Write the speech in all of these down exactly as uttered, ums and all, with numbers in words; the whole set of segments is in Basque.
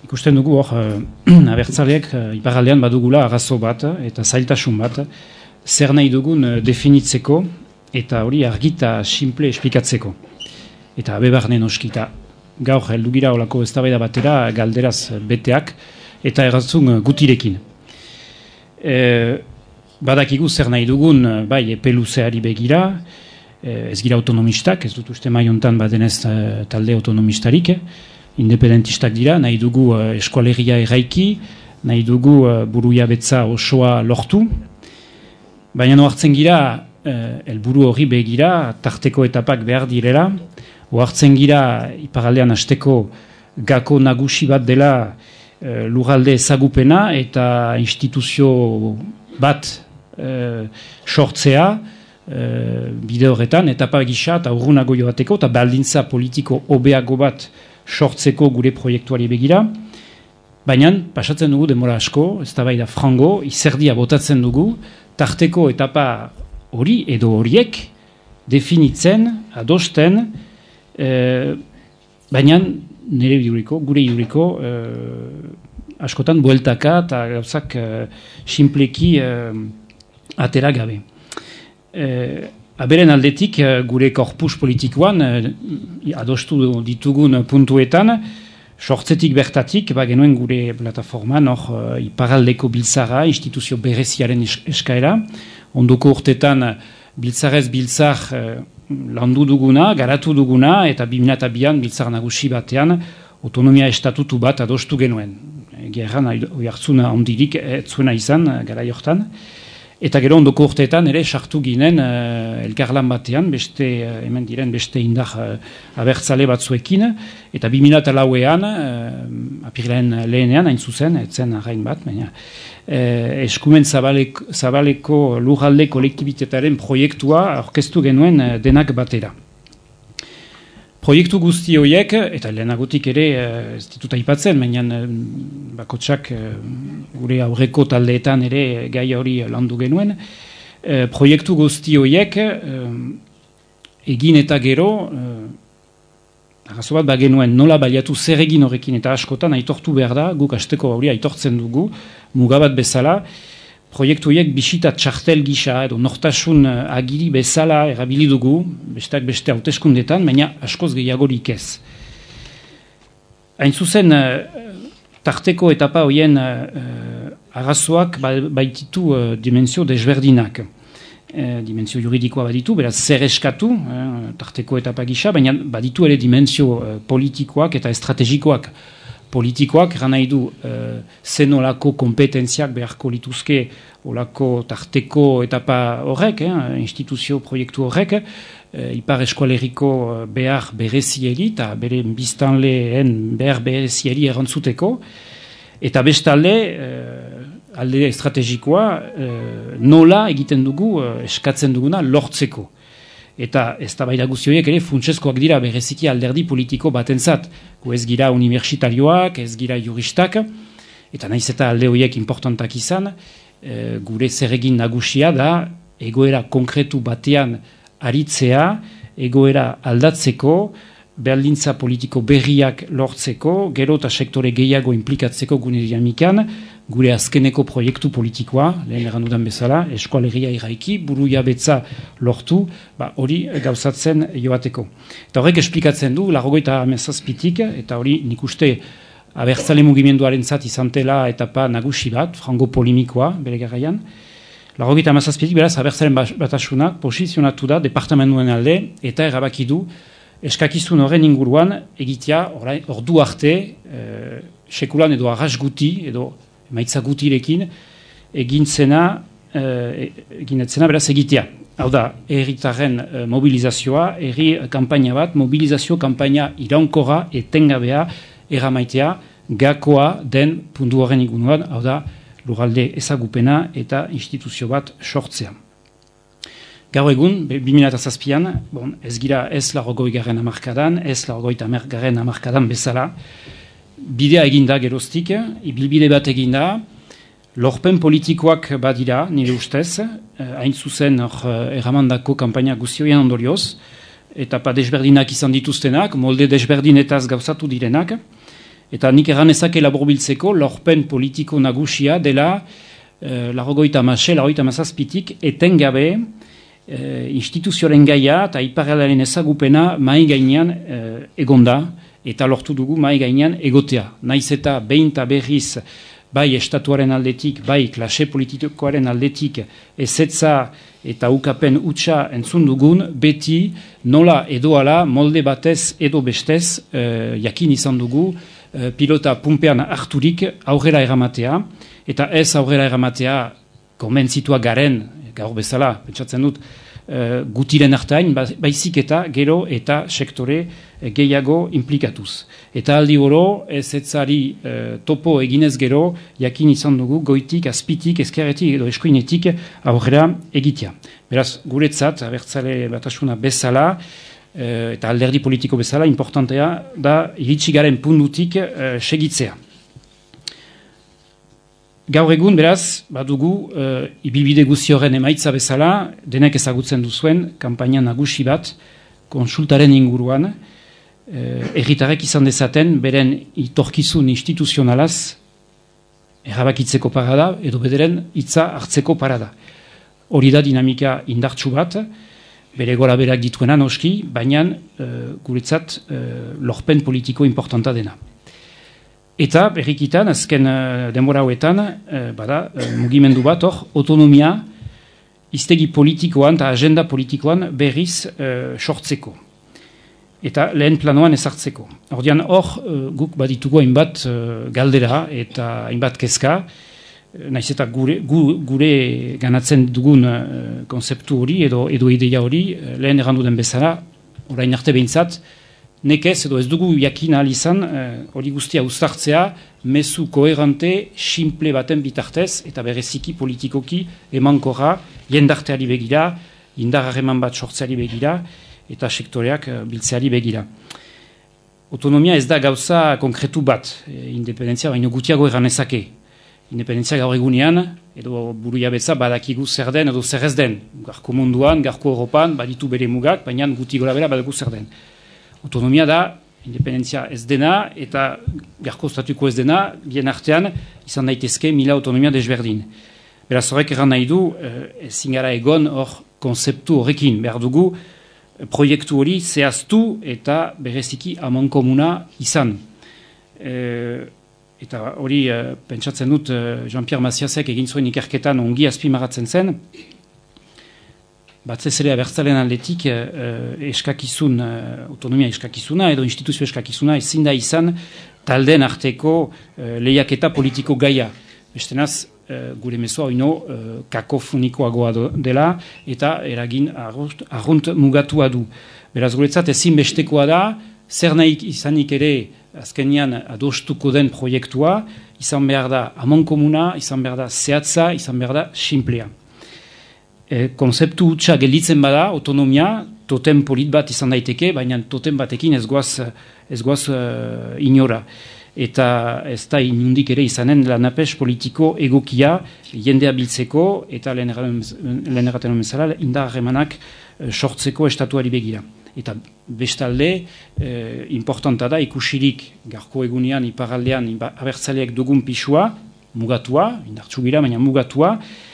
ikusten dugu hor, uh, abertzaleak uh, iparaldean badugula arazo bat eta zailtasun bat, zer nahi dugun uh, definitzeko eta hori argita simple esplikatzeko. Eta abebarnen oskita. Gaur heldu gira olako eztabaida batera galderaz beteak eta erratzun gutirekin. E, badakigu zer nahi dugun, bai, epe luzeari begira, e, ez gira autonomistak, ez dut uste maiontan badenez talde autonomistarik, independentistak dira, nahi dugu uh, eskualegia erraiki, nahi dugu uh, burujabetza osoa lortu, baina ohartzen gira, uh, helburu hori begira, tarteko etapak behar direla, ohartzen gira iparaldean hasteko gako nagusi bat dela uh, lurralde ezagupena eta instituzio bat uh, sortzea, uh, bide horretan, etapa gisa eta urrunago joateko, eta baldintza politiko hobeago bat sortzeko gure proiektuari begira, baina pasatzen dugu demora asko, ez da bai da frango, izerdia botatzen dugu, tarteko etapa hori edo horiek definitzen, adosten, eh, baina nire iduriko, gure iduriko, eh, askotan bueltaka eta gauzak eh, simpleki eh, atera gabe. Eh, Aberen aldetik, gure korpus politikoan, adostu ditugun puntuetan, sortzetik bertatik, ba genuen gure plataforman, hor iparaldeko biltzara, instituzio bereziaren eskaera, ondoko urtetan biltzarez biltzar landu duguna, garatu duguna, eta bi mila bian biltzar nagusi batean, autonomia estatutu bat adostu genuen. Gerran, oihartzuna ondirik, ez zuena izan, gara jortan. Eta gero ondoko urteetan ere sartu ginen uh, elkarlan batean, beste, uh, hemen diren beste indar uh, abertzale batzuekin, eta bi mila lauean, uh, apirilen lehenean, hain zuzen, etzen arrain bat, baina uh, eskumen zabaleko, zabaleko lurralde kolektibitetaren proiektua aurkeztu genuen uh, denak batera. Proiektu guzti horiek, eta lehenagotik ere ez ditut aipatzen, baina bakotsak gure aurreko taldeetan ere gai hori landu genuen, proiektu guzti horiek egin eta gero, arazo bat bagenuen nola baliatu zer egin horrekin eta askotan aitortu behar da, guk hasteko hori aitortzen dugu, mugabat bezala, proiektu horiek bisita txartel gisa edo nortasun agiri bezala erabili dugu, besteak beste hauteskundetan, baina askoz gehiagorik ez. Hain zuzen, tarteko etapa horien arazoak baititu dimensio desberdinak. Dimensio juridikoa baditu, beraz zer eskatu, tarteko etapa gisa, baina baditu ere dimensio politikoak eta estrategikoak. Politikoak, gana nahi du, uh, zen olako kompetentziak beharko lituzke olako tarteko etapa horrek, eh, instituzio proiektu horrek, uh, ipar eskualeriko behar berezieri eta bere biztanleen behar berezieri erantzuteko, eta bestalde, uh, alde estrategikoa, uh, nola egiten dugu, uh, eskatzen duguna, lortzeko. Eta ez da baira guztioiek ere funtsezkoak dira bereziki alderdi politiko batentzat. Gu ez gira unibertsitarioak, ez gira juristak, eta naiz eta alde horiek importantak izan, e, gure zeregin nagusia da egoera konkretu batean aritzea, egoera aldatzeko, berdintza politiko berriak lortzeko, gero eta sektore gehiago implikatzeko gune dinamikan, gure azkeneko proiektu politikoa, lehen errandudan bezala, eskualegia iraiki, burujabetza lortu, ba, hori gauzatzen joateko. Eta horrek esplikatzen du, larrogeita hamazazpitik, eta hori nik uste abertzale mugimenduaren zat izantela etapa nagusi bat, frango polimikoa, bere garaian. Larrogeita hamazazpitik, beraz, abertzalen batasunak posizionatu da departamentuen alde, eta erabaki du, eskakizun horren inguruan egitea ordu arte e, sekulan edo arras guti edo emaitza gutirekin egintzena e, eginetzena beraz egitea. Hau da, herritarren e, mobilizazioa, herri kampaina bat, mobilizazio kampaina iraunkorra etengabea erramaitea gakoa den puntu horren inguruan, hau da, lurralde ezagupena eta instituzio bat sortzea. Gaur egun, bi mila zazpian, bon, ez gira ez larrogoi garren amarkadan, ez larrogoi garren amarkadan bezala, bidea eginda geroztik, ibilbide bat eginda, lorpen politikoak badira, nire ustez, hain zuzen erramandako kampaina guztioen ondorioz, eta pa desberdinak izan dituztenak, molde desberdinetaz gauzatu direnak, Eta nik erranezake laburbiltzeko lorpen politiko nagusia dela eh, larrogoita mase, larrogoita mazazpitik etengabe eh, instituzioaren gaia eta iparralaren ezagupena mai gainean eh, egonda eta lortu dugu mai gainean egotea. Naiz eta behin eta berriz bai estatuaren aldetik, bai klase politikoaren aldetik ezetza eta ukapen utxa entzun dugun, beti nola edo ala molde batez edo bestez eh, jakin izan dugu eh, pilota pumpean harturik aurrera eramatea, eta ez aurrera eramatea konbentzitua garen, gaur bezala, pentsatzen dut, Uh, gutiren hartain, baizik eta gero eta sektore uh, gehiago implikatuz. Eta aldi oro, ez etzari uh, topo eginez gero, jakin izan dugu goitik, azpitik, ezkerretik edo eskuinetik aurrera egitea. Beraz, guretzat, abertzale batasuna bezala, uh, eta alderdi politiko bezala, importantea da iritsi garen pundutik uh, segitzea. Gaur egun, beraz, badugu, uh, ibilbide guzi horren emaitza bezala, denek ezagutzen duzuen, kanpaina nagusi bat, konsultaren inguruan, uh, erritarek izan dezaten, beren itorkizun instituzionalaz, errabakitzeko parada, edo bederen hitza hartzeko parada. Hori da dinamika indartsu bat, bere gora berak dituena noski, baina uh, guretzat uh, lorpen politiko importanta dena. Eta, berrikitan, azken uh, denbora hauetan, uh, bada, uh, mugimendu bat, hor, autonomia, iztegi politikoan eta agenda politikoan berriz uh, sortzeko. Eta lehen planoan ezartzeko. Ordian, hor, uh, guk baditugu hainbat uh, galdera eta hainbat kezka, uh, naiz eta gure, gu, gure ganatzen dugun uh, konzeptu hori edo, edo ideia hori, uh, lehen errandu den bezala, orain arte behintzat, nekez edo ez dugu jakin ahal izan hori eh, guztia uztartzea mezu koherente, simple baten bitartez eta bereziki politikoki emankorra jendarteari begira, indar harreman bat sortzeari begira eta sektoreak eh, biltzeari begira. Autonomia ez da gauza konkretu bat, e, independentzia baino gutiago erranezake. Independentzia gaur egunean, edo buru jabetza badakigu zer den edo zer ez den. Garko munduan, garko Europan, baditu bere mugak, baina guti gora bera badakigu zer den. Autonomia da, independentzia ez dena, eta garko statuko ez dena, bien artean, izan daitezke mila autonomia desberdin. Beraz horrek erran nahi du, ezin gara egon hor konzeptu horrekin, behar dugu, proiektu hori zehaztu eta bereziki amankomuna izan. E, eta hori, e, pentsatzen dut, Jean-Pierre Maciasek egin zuen ikerketan ongi azpimarratzen zen, batzez ere abertzalen aldetik eh, eskakizun, eh, autonomia eskakizuna edo instituzio eskakizuna ezin da izan talden arteko eh, lehiaketa politiko gaia. Bestenaz, eh, gure mesoa oino eh, kakofonikoagoa dela eta eragin arrunt, arrunt mugatua du. Beraz guretzat ezin bestekoa da, zer nahi izanik ere azkenean adostuko den proiektua, izan behar da amankomuna, izan behar da zehatza, izan behar da simplea. E, konzeptu hutsa gelditzen bada, autonomia, totem polit bat izan daiteke, baina totem batekin ez goaz, ez goaz uh, inora. Eta ez da inundik ere izanen lanapes politiko egokia jendea biltzeko eta lehen erraten bezala indar harremanak uh, sortzeko estatuari begira. Eta bestalde, eh, importanta da ikusirik garko egunean, iparaldean, abertzaleak dugun pisua, mugatua, indartsu gira, baina mugatua,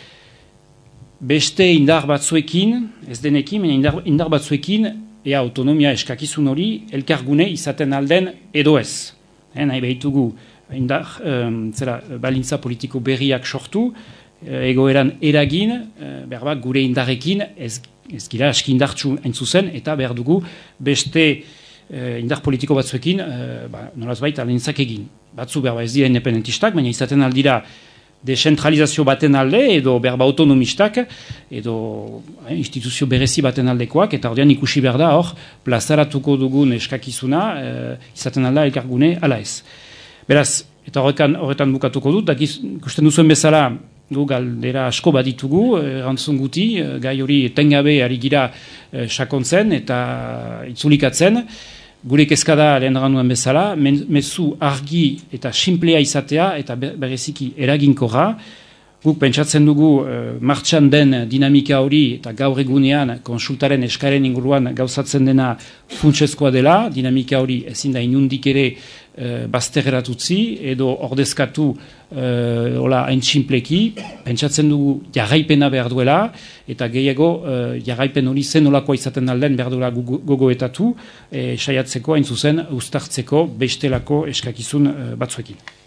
beste indar batzuekin, ez denekin, baina indar, indar batzuekin, ea autonomia eskakizun hori, elkargune izaten alden edo ez. Eh, nahi behitugu, indar, um, zera, balintza politiko berriak sortu, egoeran eragin, behar bat, gure indarrekin, ez, ez gira aski indartsu hain zuzen, eta behar dugu beste eh, indar politiko batzuekin, eh, ba, nolaz baita alentzak egin. Batzu behar ez dira independentistak, baina izaten aldira dezentralizazio baten alde, edo berba autonomistak, edo eh, instituzio berezi baten aldekoak, eta ordean ikusi behar da hor, plazaratuko dugun eskakizuna, eh, izaten alda elkargune ala ez. Beraz, eta horretan, horretan bukatuko dut, ikusten duzuen bezala, gu galdera asko baditugu, erantzun guti, gai hori etengabe ari gira eh, sakontzen eta itzulikatzen. Gure kezkada lehen randuan bezala, mezu argi eta simplea izatea eta bereziki eraginkorra, Guk pentsatzen dugu uh, martxan den dinamika hori eta gaur egunean konsultaren eskaren inguruan gauzatzen dena funtsezkoa dela, dinamika hori ezin da inundik ere uh, bazterratutzi edo ordezkatu uh, hola hain txinpleki, pentsatzen dugu jarraipena behar duela eta gehiago uh, jarraipen hori zen olakoa izaten alden behar duela gogoetatu, eh, saiatzeko hain zuzen ustartzeko bestelako eskakizun uh, batzuekin.